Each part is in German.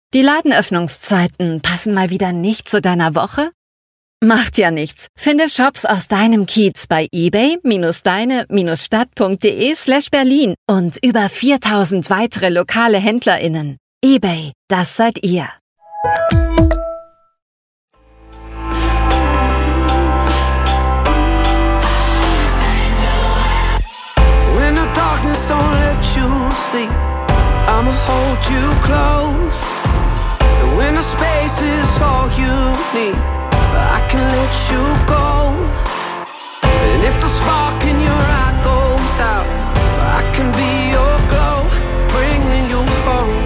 Die Ladenöffnungszeiten passen mal wieder nicht zu deiner Woche? Macht ja nichts. Finde Shops aus deinem Kiez bei ebay-deine-stadt.de/Berlin und über 4000 weitere lokale HändlerInnen. eBay, das seid ihr. When the darkness don't let you sleep, I'ma hold you close. And when the space is all you need, I can let you go. And if the spark in your eye goes out, I can be your glow, bringing you home.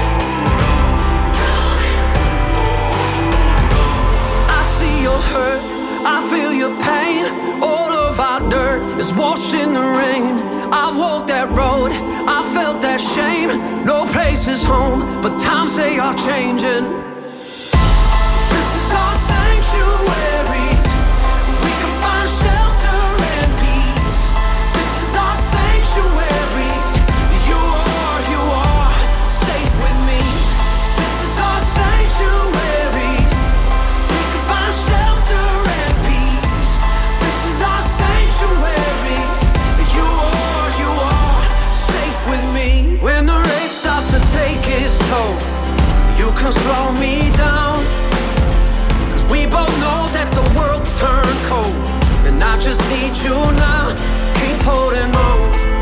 I see your hurt, I feel your pain. All of our dirt is washed in the rain. I've walked that road, I felt that shame. No place is home, but times they are changing. This is our sanctuary. We can find shelter and peace. This is our sanctuary. You are safe with me. This is our sanctuary. We can find shelter and peace. This is our sanctuary. You are safe with me. When the race starts to take its toll, you can slow me down. We both know that the world's turned cold, and I just need you now. Keep holding on.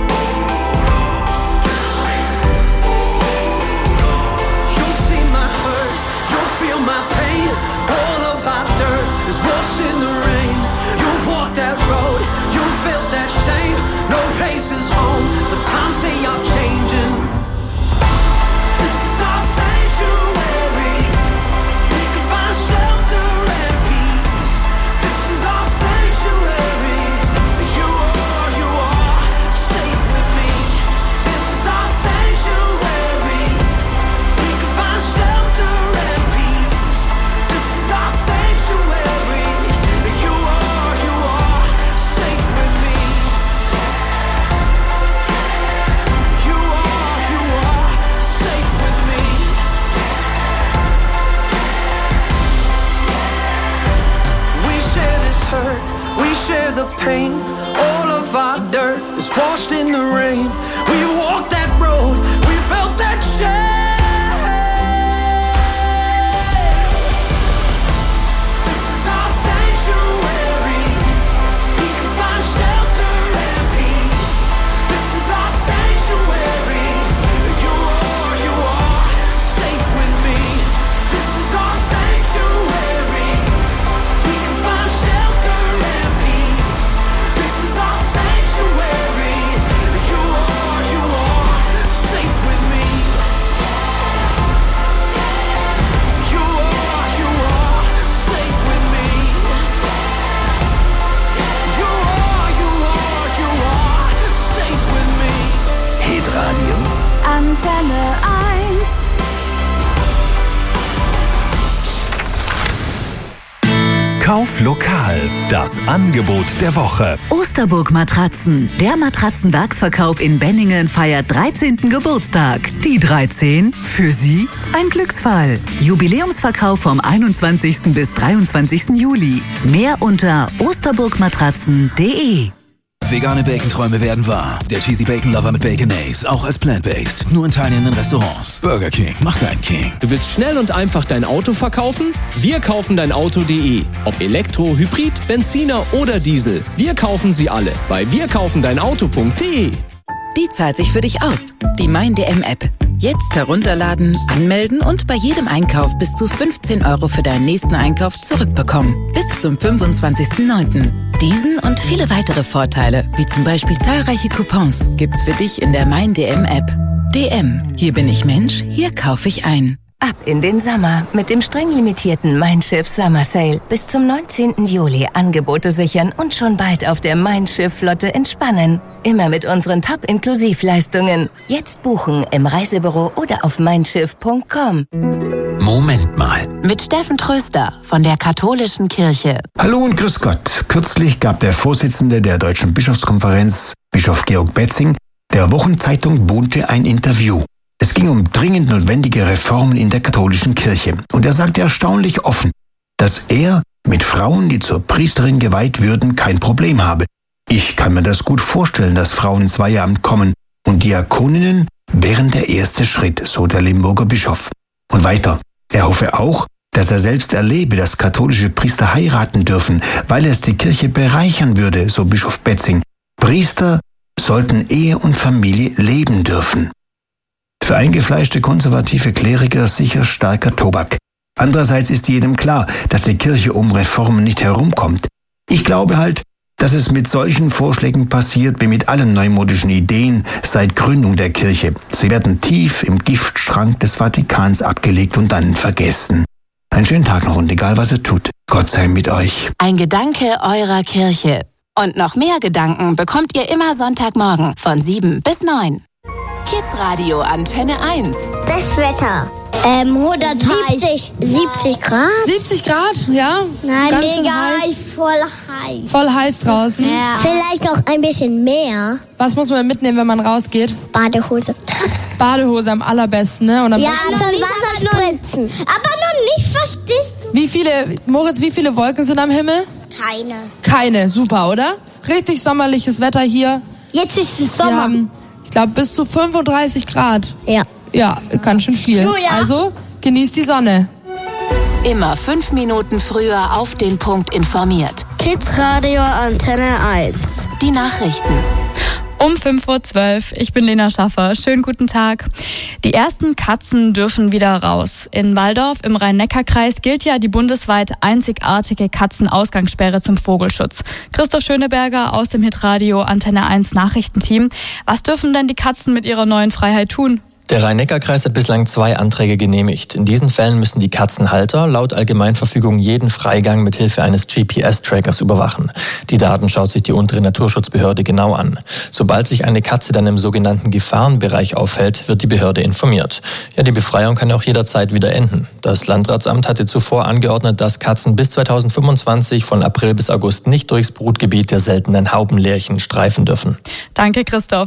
You'll see my hurt, you'll feel my pain. All of our dirt is washed in the rain. You've walked that road, you felt that shame. No place is home, but times they are changing. This is our sanctuary. We can find shelter and peace. This is our sanctuary. You are safe with me. This is our sanctuary. We can find shelter and peace. This is our sanctuary. You are safe with me. You are safe with me. We share this hurt, we share the pain. All of our dirt is washed in the rain. We walked that road, we felt that shame. This is our sanctuary. We can find shelter and peace. This is our sanctuary. You are safe with me. This is our sanctuary. We can find shelter and peace. This is our sanctuary. You are safe with me. You are safe with me. You are safe with me. Hitradio Antenne 1. Kauf lokal, das Angebot der Woche. Osterburg Matratzen. Der Matratzenwerksverkauf in Benningen feiert 13. Geburtstag. Die 13? Für Sie ein Glücksfall. Jubiläumsverkauf vom 21. bis 23. Juli. Mehr unter osterburgmatratzen.de. Vegane Bacon-Träume werden wahr. Der Cheesy Bacon Lover mit Baconaise, auch als Plant-Based. Nur in teilnehmenden Restaurants. Burger King, mach dein King. Du willst schnell und einfach dein Auto verkaufen? Wir kaufen dein Auto.de. Ob Elektro, Hybrid, Benziner oder Diesel. Wir kaufen sie alle bei wirkaufendeinauto.de. Die zahlt sich für dich aus. Die Mein-DM-App. Jetzt herunterladen, anmelden und bei jedem Einkauf bis zu 15 € für deinen nächsten Einkauf zurückbekommen. Bis zum 25.09. Diesen und viele weitere Vorteile, wie zum Beispiel zahlreiche Coupons, gibt's für dich in der Mein-DM-App. DM. Hier bin ich Mensch, hier kaufe ich ein. Ab in den Sommer mit dem streng limitierten Mein Schiff Summer Sale. Bis zum 19. Juli Angebote sichern und schon bald auf der Mein Schiff Flotte entspannen. Immer mit unseren Top-Inklusivleistungen. Jetzt buchen im Reisebüro oder auf meinschiff.com. Moment mal. Mit Steffen Tröster von der Katholischen Kirche. Hallo und grüß Gott. Kürzlich gab der Vorsitzende der Deutschen Bischofskonferenz, Bischof Georg Betzing, der Wochenzeitung Bunte ein Interview. Es ging um dringend notwendige Reformen in der katholischen Kirche. Und er sagte erstaunlich offen, dass er mit Frauen, die zur Priesterin geweiht würden, kein Problem habe. Ich kann mir das gut vorstellen, dass Frauen ins Weiheamt kommen und Diakoninnen wären der erste Schritt, so der Limburger Bischof. Und weiter, er hoffe auch, dass er selbst erlebe, dass katholische Priester heiraten dürfen, weil es die Kirche bereichern würde, so Bischof Betzing. Priester sollten Ehe und Familie leben dürfen. Für eingefleischte konservative Kleriker sicher starker Tobak. Andererseits ist jedem klar, dass die Kirche um Reformen nicht herumkommt. Ich glaube halt, dass es mit solchen Vorschlägen passiert wie mit allen neumodischen Ideen seit Gründung der Kirche. Sie werden tief im Giftschrank des Vatikans abgelegt und dann vergessen. Einen schönen Tag noch und egal was ihr tut, Gott sei mit euch. Ein Gedanke eurer Kirche. Und noch mehr Gedanken bekommt ihr immer Sonntagmorgen von 7 bis 9. Kids Radio Antenne 1. Das Wetter. 70 Grad. 70 Grad, ja. Nein, ganz mega heiß. voll heiß. Voll heiß draußen. Ja. Vielleicht noch ein bisschen mehr. Was muss man mitnehmen, wenn man rausgeht? Badehose. Badehose am allerbesten, ne? Und am Ja, besten dann Wasser spritzen. Aber noch nicht, verstehst du? wie viele Wolken sind am Himmel? Keine, super, oder? Richtig sommerliches Wetter hier. Jetzt ist es Wir Sommer. haben, ich glaube, bis zu 35 Grad. Ja. Ja, ganz schön viel. Julia. Also, genießt die Sonne. Immer 5 Minuten früher auf den Punkt informiert. Kids Radio Antenne 1. Die Nachrichten. Um 5:12 Uhr, ich bin Lena Schaffer. Schönen guten Tag. Die ersten Katzen dürfen wieder raus. In Walldorf im Rhein-Neckar-Kreis gilt ja die bundesweit einzigartige Katzenausgangssperre zum Vogelschutz. Christoph Schöneberger aus dem Hitradio Antenne 1 Nachrichtenteam. Was dürfen denn die Katzen mit ihrer neuen Freiheit tun? Der Rhein-Neckar-Kreis hat bislang 2 Anträge genehmigt. In diesen Fällen müssen die Katzenhalter laut Allgemeinverfügung jeden Freigang mit Hilfe eines GPS-Trackers überwachen. Die Daten schaut sich die untere Naturschutzbehörde genau an. Sobald sich eine Katze dann im sogenannten Gefahrenbereich aufhält, wird die Behörde informiert. Ja, die Befreiung kann auch jederzeit wieder enden. Das Landratsamt hatte zuvor angeordnet, dass Katzen bis 2025 von April bis August nicht durchs Brutgebiet der seltenen Haubenlerchen streifen dürfen. Danke, Christoph.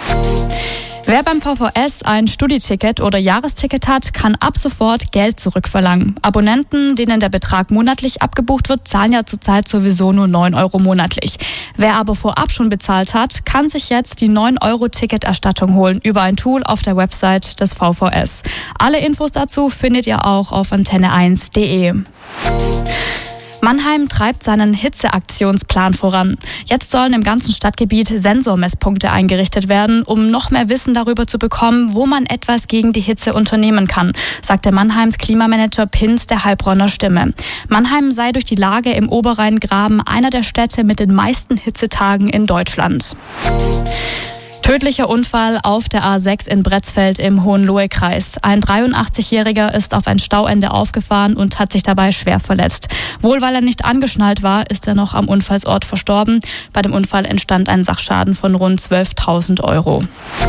Wer beim VVS ein Studieticket oder Jahresticket hat, kann ab sofort Geld zurückverlangen. Abonnenten, denen der Betrag monatlich abgebucht wird, zahlen ja zurzeit sowieso nur 9 € monatlich. Wer aber vorab schon bezahlt hat, kann sich jetzt die 9 € Ticketerstattung holen über ein Tool auf der Website des VVS. Alle Infos dazu findet ihr auch auf antenne1.de. Mannheim treibt seinen Hitzeaktionsplan voran. Jetzt sollen im ganzen Stadtgebiet Sensormesspunkte eingerichtet werden, um noch mehr Wissen darüber zu bekommen, wo man etwas gegen die Hitze unternehmen kann, sagte Mannheims Klimamanager Pins der Heilbronner Stimme. Mannheim sei durch die Lage im Oberrheingraben einer der Städte mit den meisten Hitzetagen in Deutschland. Tödlicher Unfall auf der A6 in Bretzfeld im Hohenlohe-Kreis. Ein 83-Jähriger ist auf ein Stauende aufgefahren und hat sich dabei schwer verletzt. Wohl weil er nicht angeschnallt war, ist er noch am Unfallsort verstorben. Bei dem Unfall entstand ein Sachschaden von rund 12.000 €.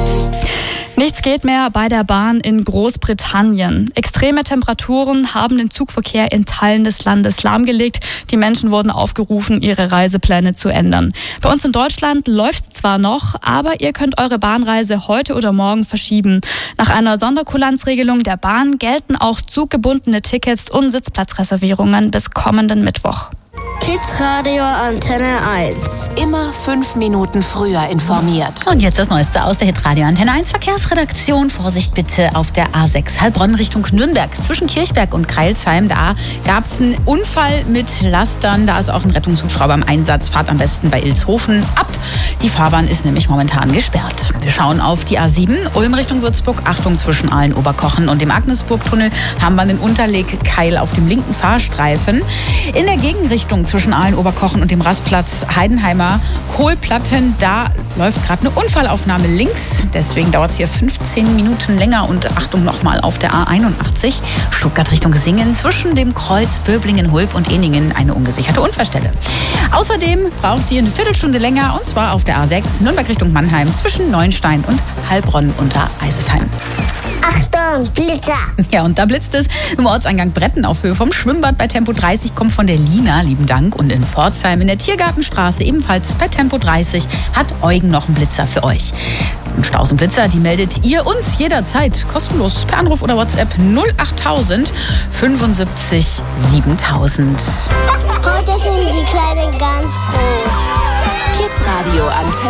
Nichts geht mehr bei der Bahn in Großbritannien. Extreme Temperaturen haben den Zugverkehr in Teilen des Landes lahmgelegt. Die Menschen wurden aufgerufen, ihre Reisepläne zu ändern. Bei uns in Deutschland läuft es zwar noch, aber ihr könnt eure Bahnreise heute oder morgen verschieben. Nach einer Sonderkulanzregelung der Bahn gelten auch zuggebundene Tickets und Sitzplatzreservierungen bis kommenden Mittwoch. Kids Radio Antenne 1. Immer 5 Minuten früher informiert. Und jetzt das Neueste aus der Hitradio Antenne 1 Verkehrsredaktion. Vorsicht bitte auf der A6 Heilbronn Richtung Nürnberg. Zwischen Kirchberg und Crailsheim, da gab es einen Unfall mit Lastern. Da ist auch ein Rettungshubschrauber im Einsatz. Fahrt am besten bei Ilshofen ab. Die Fahrbahn ist nämlich momentan gesperrt. Wir schauen auf die A7 Ulm Richtung Würzburg. Achtung, zwischen Aalen-Oberkochen und dem Agnesburg-Tunnel haben wir einen Unterlegkeil auf dem linken Fahrstreifen. In der Gegenrichtung zwischen Aalen-Oberkochen und dem Rastplatz Heidenheimer Kohlplatten, da läuft gerade eine Unfallaufnahme links. Deswegen dauert es hier 15 Minuten länger. Und Achtung nochmal auf der A81 Stuttgart Richtung Singen zwischen dem Kreuz Böblingen-Hulb und Eningen eine ungesicherte Unfallstelle. Außerdem braucht ihr eine Viertelstunde länger, und zwar auf der A6 Nürnberg Richtung Mannheim zwischen Neuenstein und Heilbronn unter Eisesheim. Achtung, Blitzer! Ja, und da blitzt es im Ortseingang Bretten auf Höhe vom Schwimmbad bei Tempo 30, kommt von der Lina, lieben Dank. Und in Pforzheim in der Tiergartenstraße ebenfalls bei Tempo 30 hat Eugen noch einen Blitzer für euch. Und Staus und Blitzer, die meldet ihr uns jederzeit kostenlos per Anruf oder WhatsApp 08000 75 7000. Heute sind die Kleinen ganz groß. Kids Radio Antenne.